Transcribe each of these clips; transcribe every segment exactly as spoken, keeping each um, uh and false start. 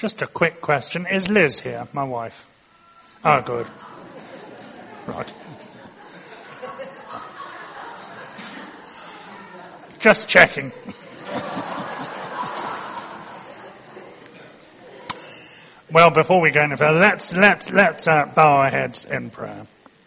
Just a quick question. Is Liz here, my wife? Oh, good. Right. Just checking. Well, before we go any further, let's, let's, let's uh, bow our heads in prayer.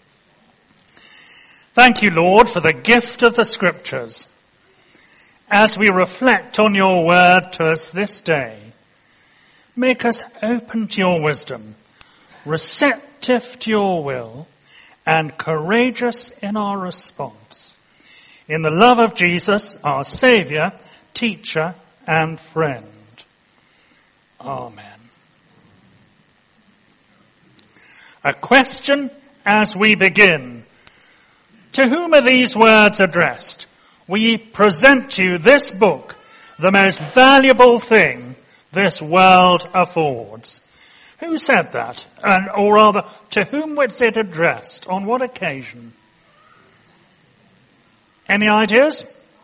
Thank you, Lord, for the gift of the Scriptures. As we reflect on your word to us this day, make us open to your wisdom, receptive to your will, and courageous in our response. In the love of Jesus, our Saviour, teacher, and friend. Amen. A question as we begin. To whom are these words addressed? We present to you this book, the most valuable thing this world affords. Who said that? And, or rather, to whom was it addressed? On what occasion? Any ideas?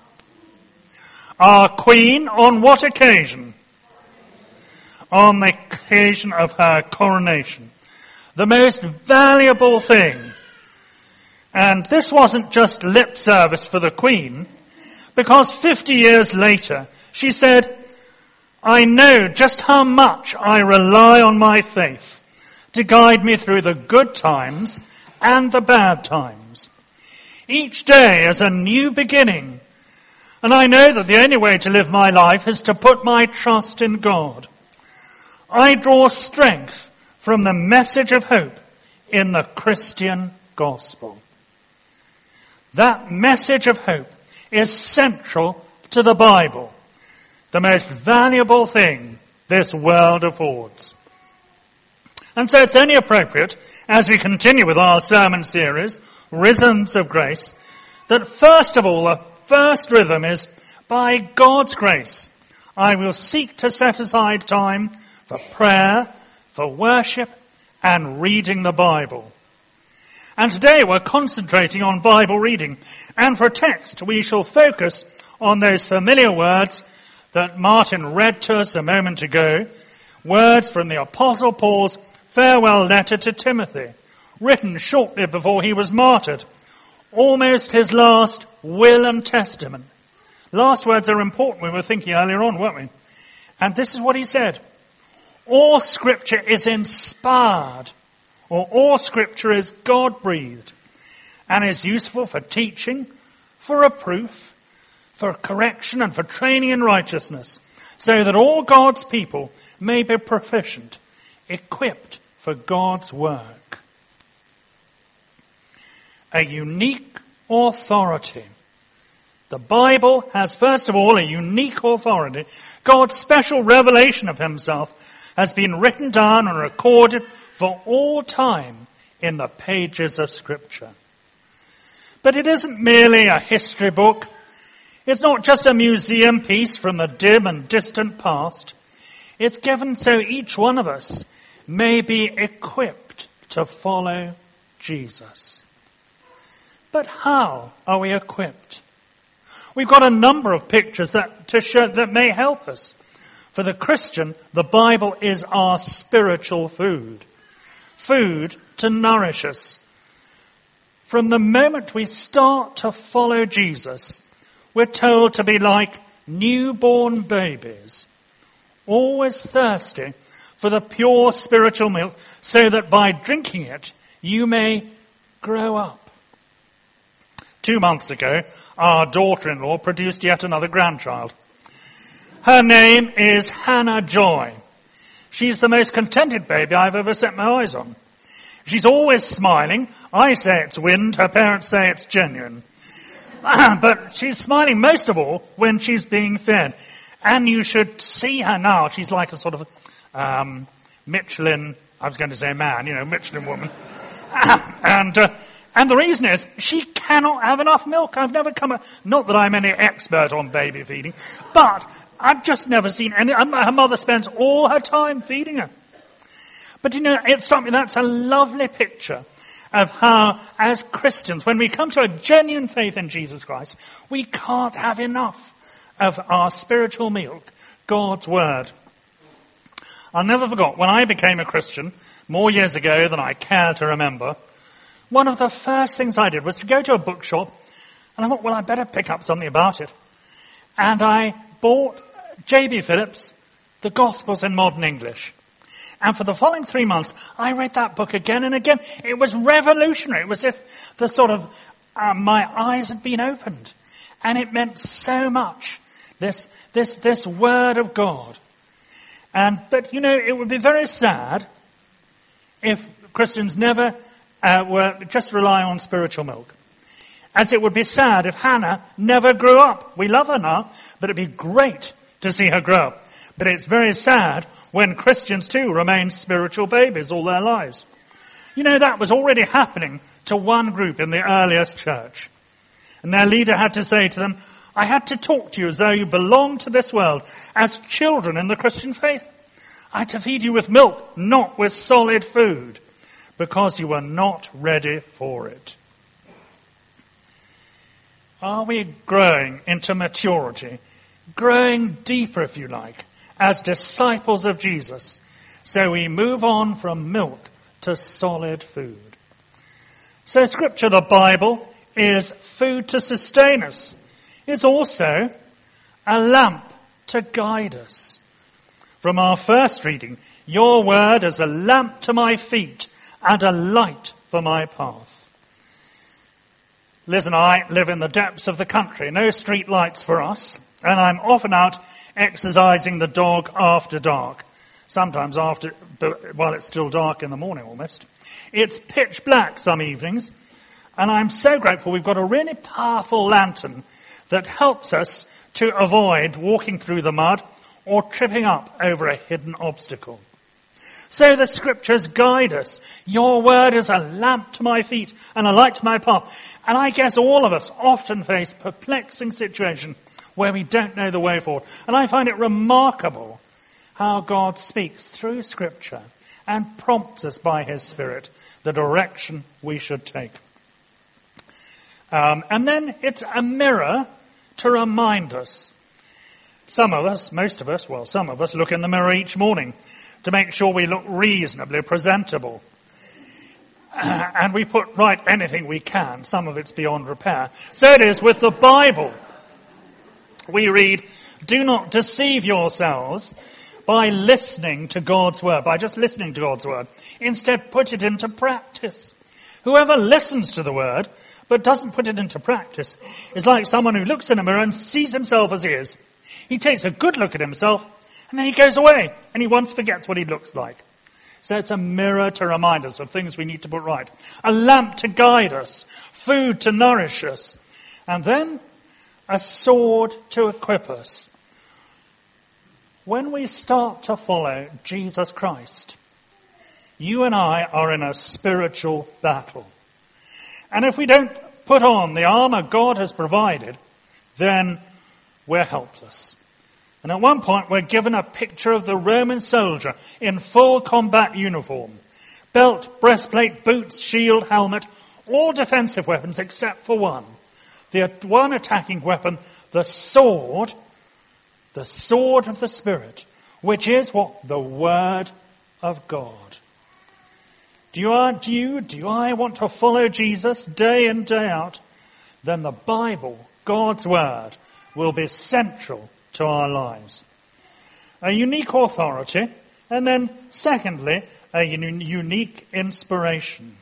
Our Queen, on what occasion? On the occasion of her coronation. The most valuable thing. And this wasn't just lip service for the Queen, because fifty years later, she said, I know just how much I rely on my faith to guide me through the good times and the bad times. Each day is a new beginning, and I know that the only way to live my life is to put my trust in God. I draw strength from the message of hope in the Christian gospel. That message of hope is central to the Bible, the most valuable thing this world affords. And so it's only appropriate, as we continue with our sermon series, Rhythms of Grace, that first of all, the first rhythm is, by God's grace, I will seek to set aside time for prayer, for worship, and reading the Bible. And today we're concentrating on Bible reading. And for a text, we shall focus on those familiar words that Martin read to us a moment ago, words from the Apostle Paul's farewell letter to Timothy, written shortly before he was martyred, almost his last will and testament. Last words are important, we were thinking earlier on, weren't we? And this is what he said. All Scripture is inspired, or all Scripture is God-breathed, and is useful for teaching, for reproof, for correction, and for training in righteousness, so that all God's people may be proficient, equipped for God's work. A unique authority. The Bible has, first of all, a unique authority. God's special revelation of himself has been written down and recorded for all time in the pages of Scripture. But it isn't merely a history book. It's not just a museum piece from the dim and distant past. It's given so each one of us may be equipped to follow Jesus. But how are we equipped? We've got a number of pictures that to show that may help us. For the Christian, the Bible is our spiritual food. Food to nourish us. From the moment we start to follow Jesus, we're told to be like newborn babies, always thirsty for the pure spiritual milk, so that by drinking it, you may grow up. Two months ago, our daughter-in-law produced yet another grandchild. Her name is Hannah Joy. She's the most contented baby I've ever set my eyes on. She's always smiling. I say it's wind. Her parents say it's genuine. But she's smiling most of all when she's being fed. And you should see her now. She's like a sort of um, Michelin, I was going to say man, you know, Michelin woman. and uh, and the reason is she cannot have enough milk. I've never come, a, not that I'm any expert on baby feeding, but I've just never seen any. Her mother spends all her time feeding her. But you know, it struck me that's a lovely picture of how, as Christians, when we come to a genuine faith in Jesus Christ, we can't have enough of our spiritual milk, God's Word. I'll never forget, when I became a Christian, more years ago than I care to remember, one of the first things I did was to go to a bookshop, and I thought, well, I better pick up something about it. And I bought J B Phillips, The Gospels in Modern English. And for the following three months, I read that book again and again. It was revolutionary. It was as if the sort of, uh, my eyes had been opened. And it meant so much, this, this, this word of God. And, but, you know, it would be very sad if Christians never uh, were just relying on spiritual milk. As it would be sad if Hannah never grew up. We love her now, but it'd be great to see her grow up. But it's very sad when Christians too remain spiritual babies all their lives. You know, that was already happening to one group in the earliest church. And their leader had to say to them, I had to talk to you as though you belonged to this world, as children in the Christian faith. I had to feed you with milk, not with solid food, because you were not ready for it. Are we growing into maturity, growing deeper, if you like, as disciples of Jesus, so we move on from milk to solid food? So Scripture, the Bible, is food to sustain us. It's also a lamp to guide us. From our first reading, your word is a lamp to my feet and a light for my path. Liz and I live in the depths of the country, no street lights for us, and I'm often out exercising the dog after dark, sometimes after, while it's still dark in the morning almost. It's pitch black some evenings, and I'm so grateful we've got a really powerful lantern that helps us to avoid walking through the mud or tripping up over a hidden obstacle. So the Scriptures guide us. Your word is a lamp to my feet and a light to my path. And I guess all of us often face perplexing situations where we don't know the way forward. And I find it remarkable how God speaks through Scripture and prompts us by his Spirit the direction we should take. Um, and then it's a mirror to remind us. Some of us, most of us, well, some of us look in the mirror each morning to make sure we look reasonably presentable. Uh, and we put right anything we can. Some of it's beyond repair. So it is with the Bible. We read, do not deceive yourselves by listening to God's word, by just listening to God's word. Instead, put it into practice. Whoever listens to the word but doesn't put it into practice is like someone who looks in a mirror and sees himself as he is. He takes a good look at himself and then he goes away and he once forgets what he looks like. So it's a mirror to remind us of things we need to put right. A lamp to guide us. Food to nourish us. And then a sword to equip us. When we start to follow Jesus Christ, you and I are in a spiritual battle. And if we don't put on the armor God has provided, then we're helpless. And at one point we're given a picture of the Roman soldier in full combat uniform. Belt, breastplate, boots, shield, helmet, all defensive weapons except for one. The one attacking weapon, the sword, the sword of the Spirit, which is what? The Word of God. Do you, do you, do I want to follow Jesus day in, day out? Then the Bible, God's Word, will be central to our lives. A unique authority, and then secondly, a un- unique inspiration.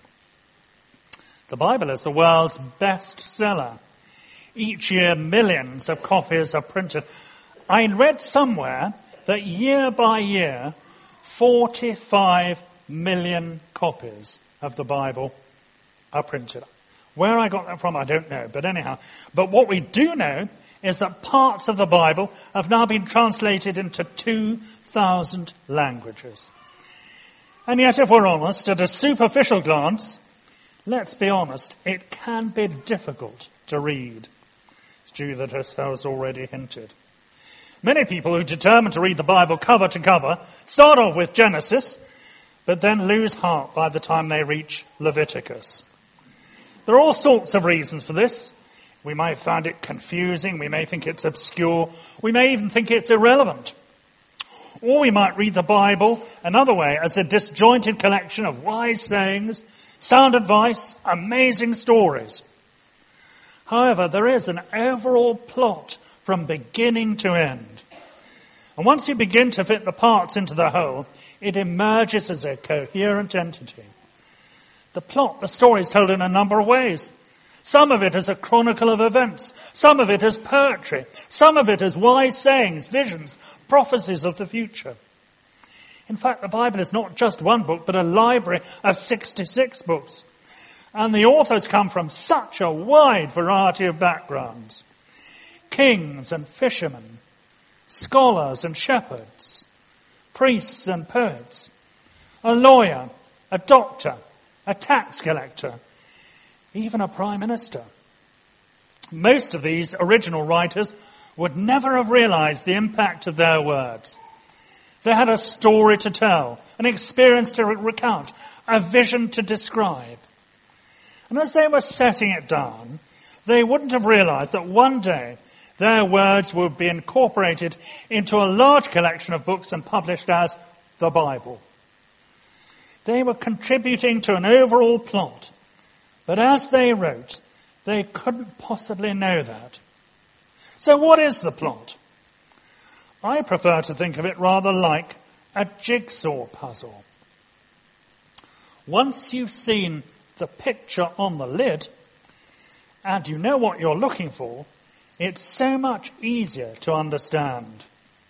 The Bible is the world's bestseller. Each year, millions of copies are printed. I read somewhere that year by year, forty-five million copies of the Bible are printed. Where I got that from, I don't know, but anyhow. But what we do know is that parts of the Bible have now been translated into two thousand languages. And yet, if we're honest, at a superficial glance, let's be honest, it can be difficult to read. As Judith has already hinted. Many people who determine to read the Bible cover to cover start off with Genesis, but then lose heart by the time they reach Leviticus. There are all sorts of reasons for this. We may find it confusing, we may think it's obscure, we may even think it's irrelevant. Or we might read the Bible another way, as a disjointed collection of wise sayings, sound advice, amazing stories. However, there is an overall plot from beginning to end. And once you begin to fit the parts into the whole, it emerges as a coherent entity. The plot, the story is told in a number of ways. Some of it is a chronicle of events. Some of it is poetry. Some of it is wise sayings, visions, prophecies of the future. In fact, the Bible is not just one book, but a library of sixty-six books. And the authors come from such a wide variety of backgrounds. Kings and fishermen, scholars and shepherds, priests and poets, a lawyer, a doctor, a tax collector, even a prime minister. Most of these original writers would never have realized the impact of their words. They had a story to tell, an experience to recount, a vision to describe. And as they were setting it down, they wouldn't have realized that one day their words would be incorporated into a large collection of books and published as the Bible. They were contributing to an overall plot, but as they wrote, they couldn't possibly know that. So what is the plot? I prefer to think of it rather like a jigsaw puzzle. Once you've seen the picture on the lid, and you know what you're looking for, it's so much easier to understand.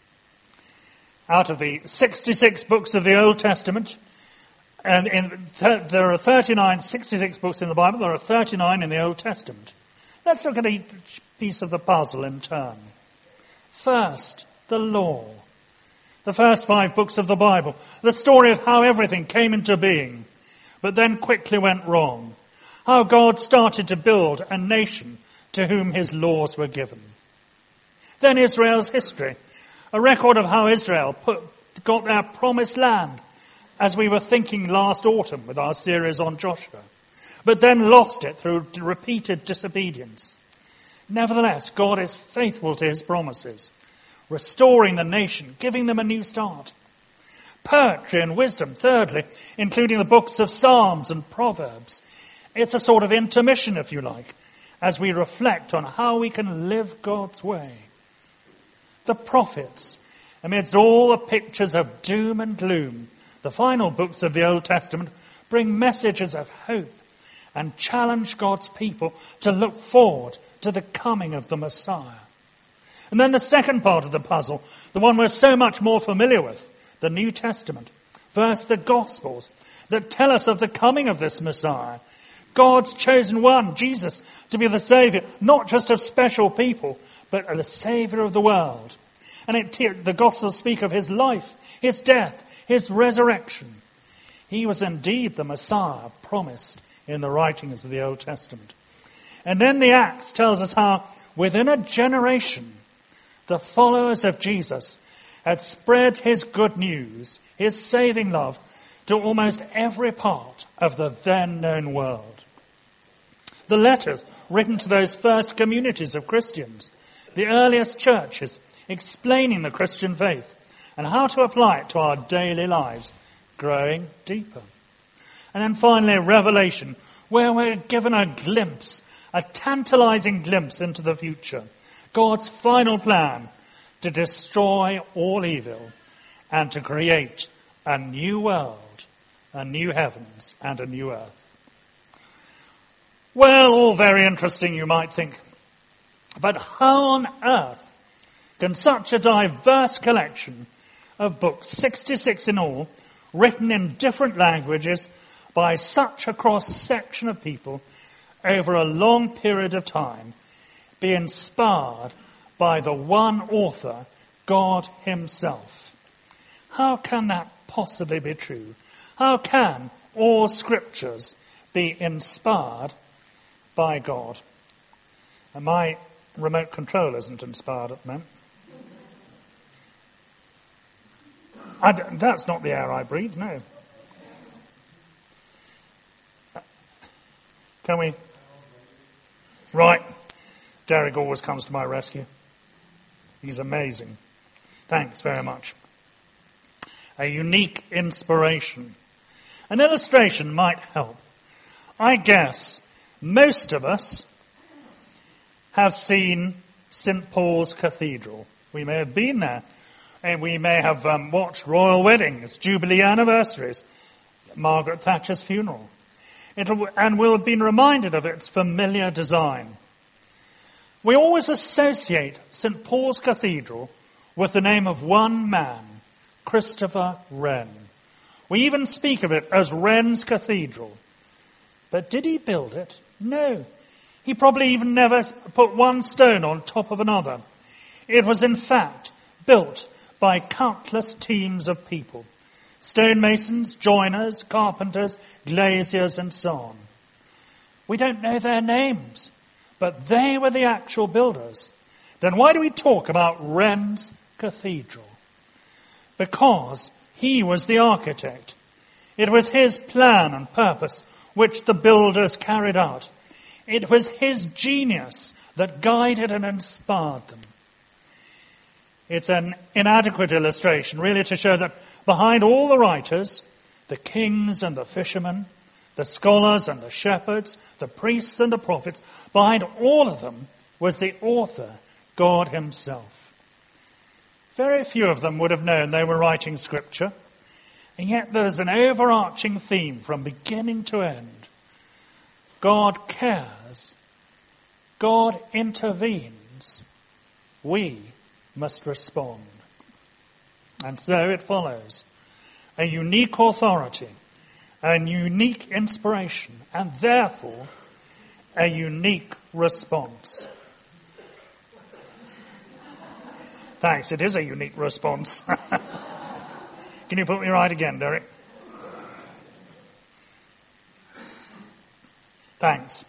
Out of the sixty-six books of the Old Testament, and in th- there are thirty-nine, sixty-six books in the Bible, there are thirty-nine in the Old Testament. Let's look at each piece of the puzzle in turn. First, the law. The first five books of the Bible. The story of how everything came into being, but then quickly went wrong. How God started to build a nation to whom his laws were given. Then Israel's history. A record of how Israel put, got their promised land, as we were thinking last autumn with our series on Joshua, but then lost it through repeated disobedience. Nevertheless, God is faithful to his promises, restoring the nation, giving them a new start. Poetry and wisdom, thirdly, including the books of Psalms and Proverbs. It's a sort of intermission, if you like, as we reflect on how we can live God's way. The prophets, amidst all the pictures of doom and gloom, the final books of the Old Testament bring messages of hope and challenge God's people to look forward to the coming of the Messiah. And then the second part of the puzzle, the one we're so much more familiar with, the New Testament. First, the Gospels that tell us of the coming of this Messiah, God's chosen one, Jesus, to be the Saviour, not just of special people, but the Saviour of the world. And it, the Gospels speak of his life, his death, his resurrection. He was indeed the Messiah promised in the writings of the Old Testament. And then the Acts tells us how within a generation the followers of Jesus had spread his good news, his saving love, to almost every part of the then known world. The letters written to those first communities of Christians, the earliest churches, explaining the Christian faith and how to apply it to our daily lives, growing deeper. And then finally, Revelation, where we're given a glimpse, a tantalizing glimpse into the future, God's final plan to destroy all evil and to create a new world, a new heavens and a new earth. Well, all very interesting, you might think. But how on earth can such a diverse collection of books, sixty-six in all, written in different languages by such a cross-section of people over a long period of time, be inspired by the one author, God himself? How can that possibly be true? How can all scriptures be inspired by God? And my remote control isn't inspired at the moment. I d- that's not the air I breathe, no. Can we? Right. Derek always comes to my rescue. He's amazing. Thanks very much. a unique inspiration. An illustration might help. I guess most of us have seen Saint Paul's Cathedral. We may have been there, and we may have um, watched royal weddings, jubilee anniversaries, Margaret Thatcher's funeral. It'll, and we'll have been reminded of its familiar design. We always associate Saint Paul's Cathedral with the name of one man, Christopher Wren. We even speak of it as Wren's Cathedral. But did he build it? No. He probably even never put one stone on top of another. It was in fact built by countless teams of people. Stonemasons, joiners, carpenters, glaziers, and so on. We don't know their names, but they were the actual builders. Then why do we talk about Wren's Cathedral? Because he was the architect. It was his plan and purpose which the builders carried out. It was his genius that guided and inspired them. It's an inadequate illustration, really, to show that behind all the writers, the kings and the fishermen, the scholars and the shepherds, the priests and the prophets, behind all of them was the author, God himself. Very few of them would have known they were writing scripture, and yet there's an overarching theme from beginning to end. God cares. God intervenes. We must respond. And so it follows. A unique authority, a unique inspiration, and therefore a unique response. Thanks, it is a unique response. Can you put me right again, Derek? Thanks.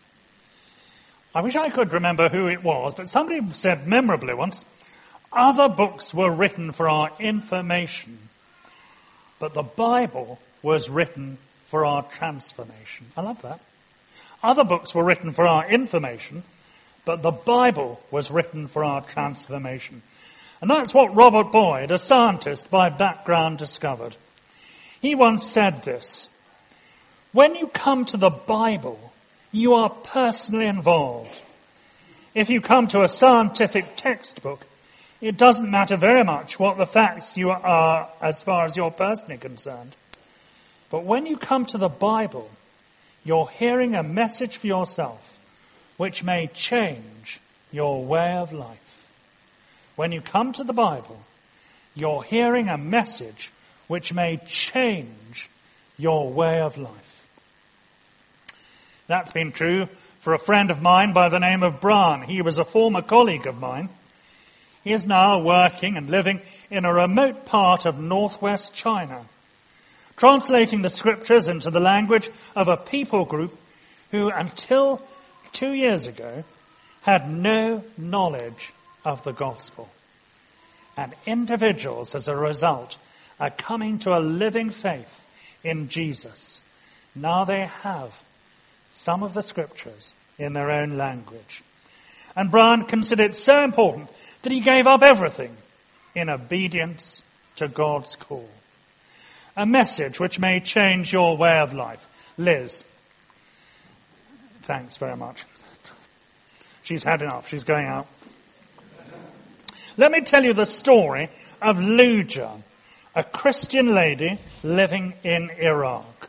I wish I could remember who it was, but somebody said memorably once, other books were written for our information, but the Bible was written for our transformation. I love that. Other books were written for our information, but the Bible was written for our transformation. And that's what Robert Boyd, a scientist by background, discovered. He once said this: when you come to the Bible, you are personally involved. If you come to a scientific textbook, it doesn't matter very much what the facts you are as far as you're personally concerned. But when you come to the Bible, you're hearing a message for yourself which may change your way of life. When you come to the Bible, you're hearing a message which may change your way of life. That's been true for a friend of mine by the name of Brian. He was a former colleague of mine. He is now working and living in a remote part of northwest China, translating the scriptures into the language of a people group who, until two years ago, had no knowledge of the gospel. And individuals, as a result, are coming to a living faith in Jesus. Now they have some of the scriptures in their own language. And Brian considered it so important that he gave up everything in obedience to God's call. A message which may change your way of life. Liz. Thanks very much. She's had enough. She's going out. Let me tell you the story of Luja, a Christian lady living in Iraq.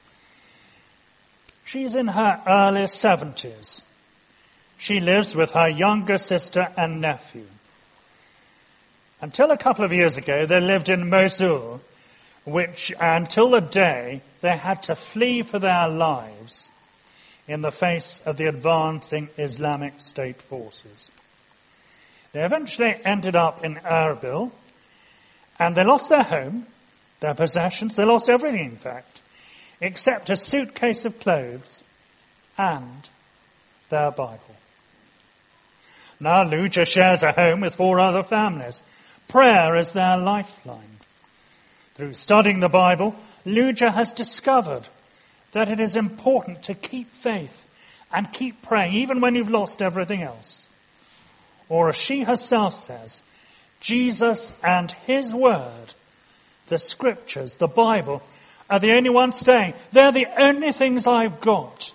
She's in her early seventies. She lives with her younger sister and nephew. Until a couple of years ago, they lived in Mosul, which, until the day, they had to flee for their lives in the face of the advancing Islamic State forces. They eventually ended up in Erbil, and they lost their home, their possessions, they lost everything, in fact, except a suitcase of clothes and their Bible. Now Luja shares a home with four other families. Prayer is their lifeline. Through studying the Bible, Luja has discovered that it is important to keep faith and keep praying, even when you've lost everything else. Or as she herself says, Jesus and his word the Scriptures, the Bible, are the only ones staying. They're the only things I've got.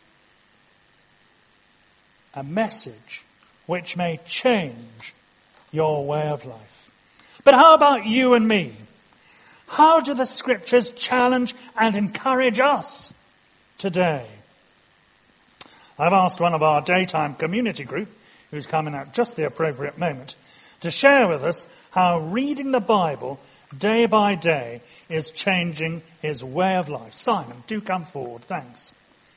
A message which may change your way of life. But how about you and me? How do the Scriptures challenge and encourage us today? I've asked one of our daytime community group, who's coming at just the appropriate moment, to share with us how reading the Bible day by day is changing his way of life. Simon, do come forward. Thanks.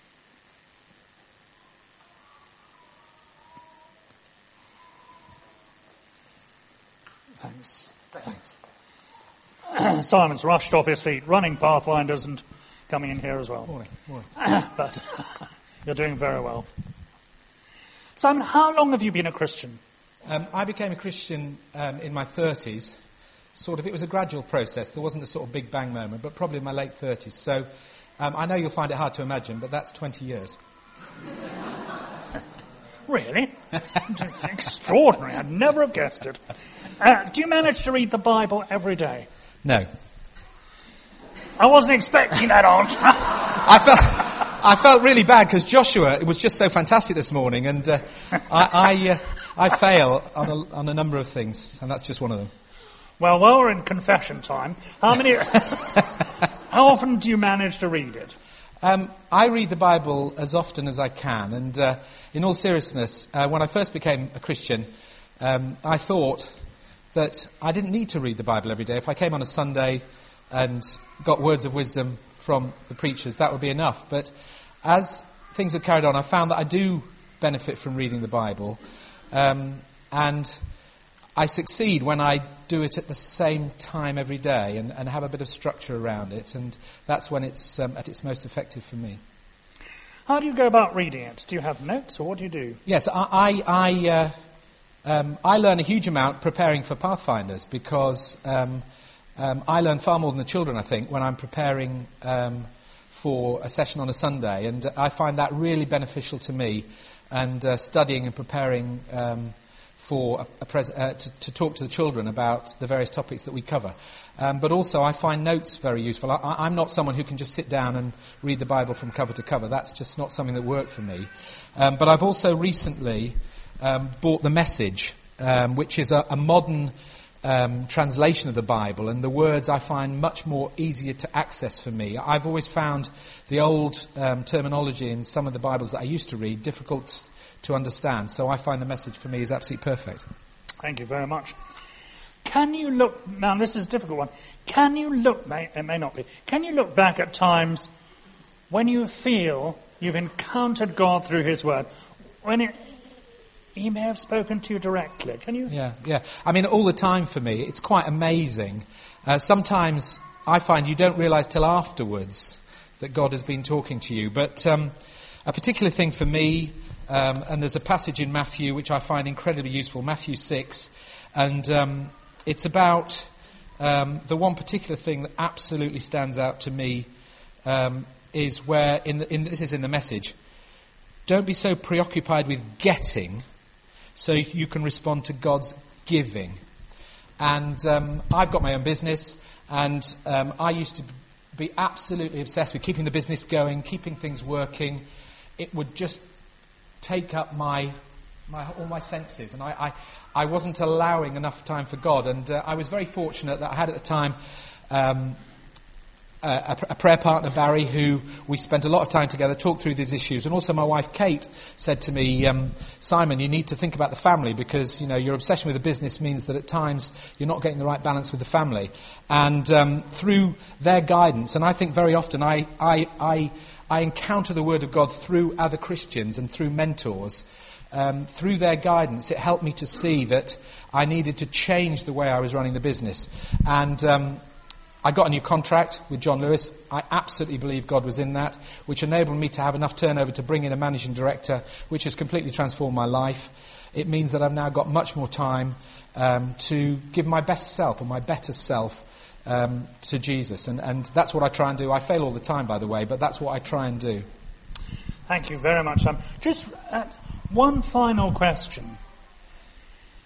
Thanks. Thanks. Simon's rushed off his feet, running Pathfinders and coming in here as well. Morning. Morning. But you're doing very well. Simon, how long have you been a Christian? Um, I became a Christian um, in my thirties. Sort of, it was a gradual process. There wasn't a sort of big bang moment, but probably in my late thirties. So um, I know you'll find it hard to imagine, but that's twenty years. Really? It's extraordinary. I'd never have guessed it. Uh, do you manage to read the Bible every day? No. I wasn't expecting that answer. I felt I felt really bad because Joshua was just so fantastic this morning, and uh, I I, uh, I fail on a, on a number of things, and that's just one of them. Well, while we're in confession time, how many? How often do you manage to read it? Um, I read the Bible as often as I can, and uh, in all seriousness, uh, when I first became a Christian, um, I thought that I didn't need to read the Bible every day. If I came on a Sunday and got words of wisdom from the preachers, that would be enough. But as things have carried on, I found that I do benefit from reading the Bible, um, and I succeed when I do it at the same time every day and, and have a bit of structure around it, and that's when it's um, at its most effective for me. How do you go about reading it? Do you have notes, or what do you do? Yes, I I, I, uh, um, I learn a huge amount preparing for Pathfinders, because um, um, I learn far more than the children, I think, when I'm preparing um, for a session on a Sunday, and I find that really beneficial to me, and uh, studying and preparing um, for a, a pres- uh, to, to talk to the children about the various topics that we cover. Um, but also I find notes very useful. I, I'm not someone who can just sit down and read the Bible from cover to cover. That's just not something that worked for me. Um, but I've also recently um, bought The Message, um, which is a, a modern um, translation of the Bible, and the words I find much more easier to access for me. I've always found the old um, terminology in some of the Bibles that I used to read difficult to understand, so I find The Message for me is absolutely perfect. Thank you very much. Can you look, now this is a difficult one, can you look, may, it may not be, can you look back at times when you feel you've encountered God through His Word, when it, He may have spoken to you directly? Can you? Yeah, yeah. I mean, all the time for me, it's quite amazing. Uh, sometimes I find you don't realise till afterwards that God has been talking to you, but um, a particular thing for me, Um, and there's a passage in Matthew which I find incredibly useful, Matthew six, and um, it's about um, the one particular thing that absolutely stands out to me um, is where, in, the, in this is in the Message, don't be so preoccupied with getting so you can respond to God's giving. And um, I've got my own business, and um, I used to be absolutely obsessed with keeping the business going, keeping things working. It would just take up my, my all my senses, and I, I, I wasn't allowing enough time for God. And uh, I was very fortunate that I had at the time um, a, a prayer partner, Barry, who we spent a lot of time together, talked through these issues. And also my wife, Kate, said to me, um, Simon, you need to think about the family, because, you know, your obsession with the business means that at times you're not getting the right balance with the family. And um, through their guidance, and I think very often I... I, I I encounter the Word of God through other Christians and through mentors. Um, through their guidance, it helped me to see that I needed to change the way I was running the business. And um, I got a new contract with John Lewis. I absolutely believe God was in that, which enabled me to have enough turnover to bring in a managing director, which has completely transformed my life. It means that I've now got much more time um, to give my best self, or my better self, Um, to Jesus, and, and that's what I try and do. I fail all the time, by the way, but that's what I try and do. Thank you very much, Sam. Just uh, one final question.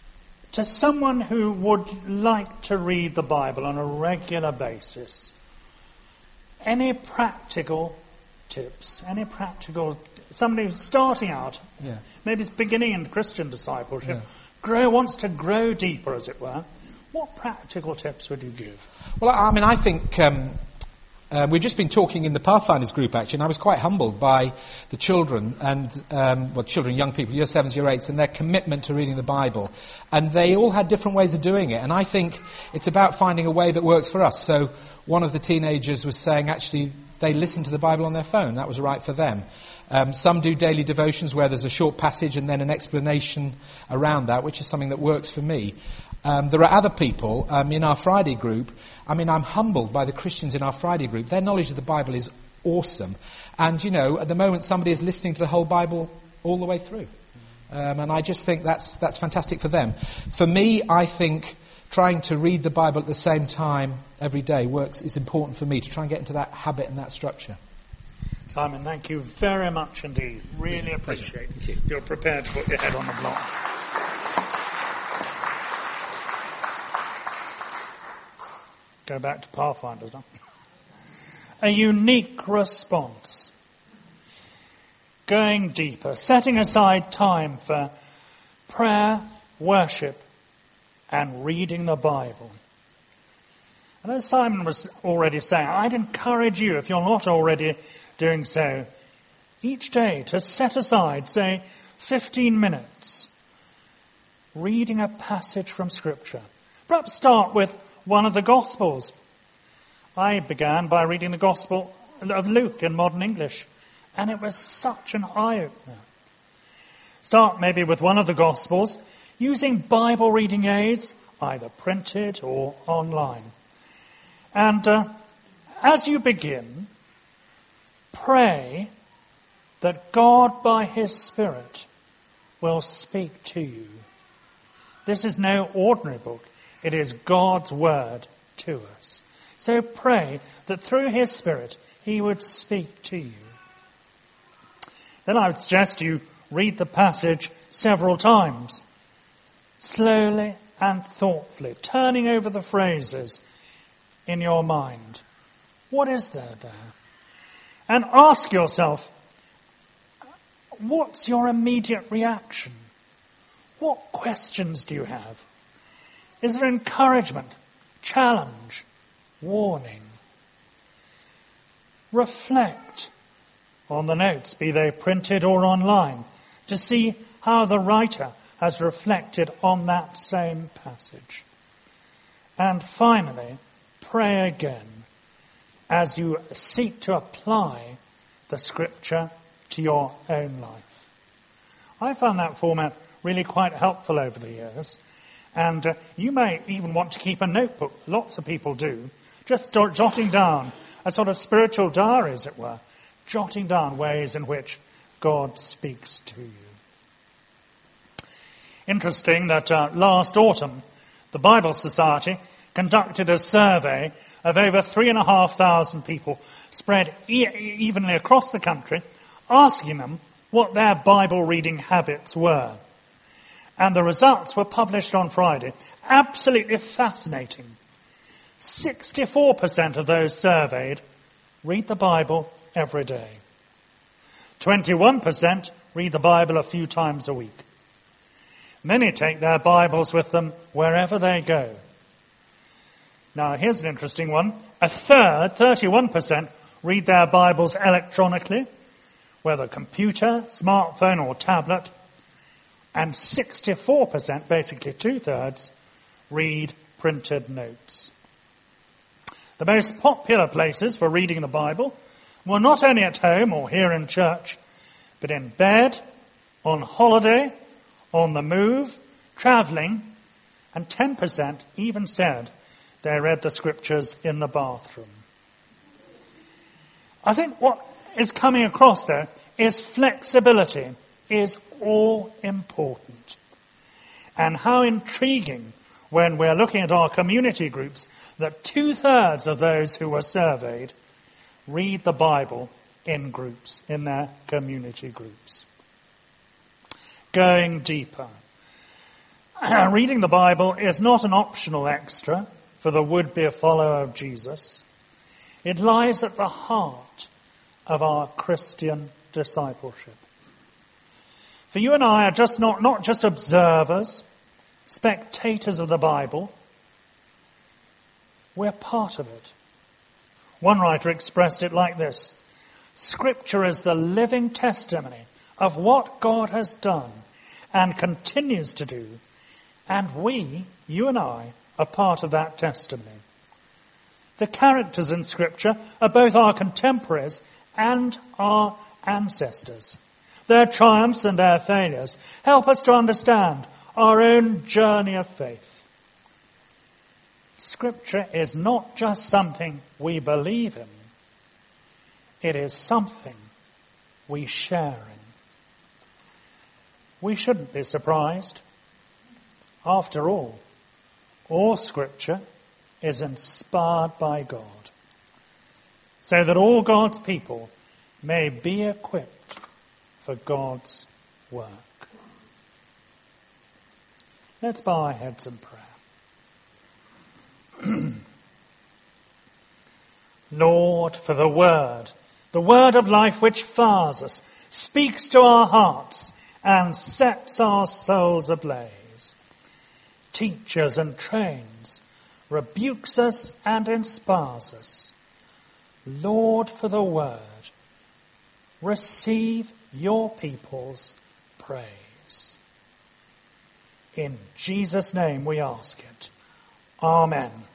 to someone who would like to read the Bible on a regular basis, any practical tips, any practical, somebody who's starting out, Yeah. maybe it's beginning in Christian discipleship, Yeah. grow, wants to grow deeper, as it were, what practical tips would you give? Well, I mean, I think um, uh, we've just been talking in the Pathfinders group, actually, and I was quite humbled by the children and, um, well, children, young people, year sevens, year eights, and their commitment to reading the Bible. And they all had different ways of doing it. And I think it's about finding a way that works for us. So one of the teenagers was saying, actually, they listen to the Bible on their phone. That was right for them. Um, some do daily devotions where there's a short passage and then an explanation around that, which is something that works for me. Um, there are other people um, in our Friday group. I mean, I'm humbled by the Christians in our Friday group. Their knowledge of the Bible is awesome. And, you know, at the moment somebody is listening to the whole Bible all the way through. Um, and I just think that's that's fantastic for them. For me, I think trying to read the Bible at the same time every day works. Is important for me to try and get into that habit and that structure. Simon, thank you very much indeed. Really appreciate it. You're prepared to put your head on the block. Go back to Pathfinders now. A unique response. Going deeper. Setting aside time for prayer, worship, and reading the Bible. And as Simon was already saying, I'd encourage you, if you're not already doing so, each day to set aside, say, fifteen minutes, reading a passage from Scripture. Perhaps start with one of the Gospels. I began by reading the Gospel of Luke in modern English, and it was such an eye-opener. Start maybe with one of the Gospels, using Bible reading aids, either printed or online. And uh, as you begin, pray that God, by His Spirit, will speak to you. This is no ordinary book. It is God's word to us. So pray that through His Spirit, He would speak to you. Then I would suggest you read the passage several times, slowly and thoughtfully, turning over the phrases in your mind. What is there there? And ask yourself, what's your immediate reaction? What questions do you have? Is there encouragement, challenge, warning? Reflect on the notes, be they printed or online, to see how the writer has reflected on that same passage. And finally, pray again as you seek to apply the Scripture to your own life. I found that format really quite helpful over the years. And uh, you may even want to keep a notebook. Lots of people do. Just do- jotting down a sort of spiritual diary, as it were. Jotting down ways in which God speaks to you. Interesting that uh, last autumn, the Bible Society conducted a survey of over three and a half thousand people spread e- evenly across the country, asking them what their Bible reading habits were. And the results were published on Friday. Absolutely fascinating. sixty-four percent of those surveyed read the Bible every day. twenty-one percent read the Bible a few times a week. Many take their Bibles with them wherever they go. Now, here's an interesting one. A third, thirty-one percent, read their Bibles electronically, whether computer, smartphone or tablet. And sixty-four percent, basically two-thirds, read printed notes. The most popular places for reading the Bible were not only at home or here in church, but in bed, on holiday, on the move, travelling, and ten percent even said they read the Scriptures in the bathroom. I think what is coming across there is flexibility is all important. And how intriguing when we're looking at our community groups that two-thirds of those who were surveyed read the Bible in groups, in their community groups. Going deeper. reading the Bible is not an optional extra for the would-be follower of Jesus. It lies at the heart of our Christian discipleship. For you and I are just not, not just observers, spectators of the Bible. We're part of it. One writer expressed it like this: Scripture is the living testimony of what God has done and continues to do, and we, you and I, are part of that testimony. The characters in Scripture are both our contemporaries and our ancestors. Their triumphs and their failures help us to understand our own journey of faith. Scripture is not just something we believe in. It is something we share in. We shouldn't be surprised. After all, all Scripture is inspired by God, so that all God's people may be equipped for God's work. Let's bow our heads in prayer. Lord, for the word, the word of life which fires us, speaks to our hearts and sets our souls ablaze, teaches and trains, rebukes us and inspires us. Lord, for the word, receive your people's praise. In Jesus' name we ask it. Amen.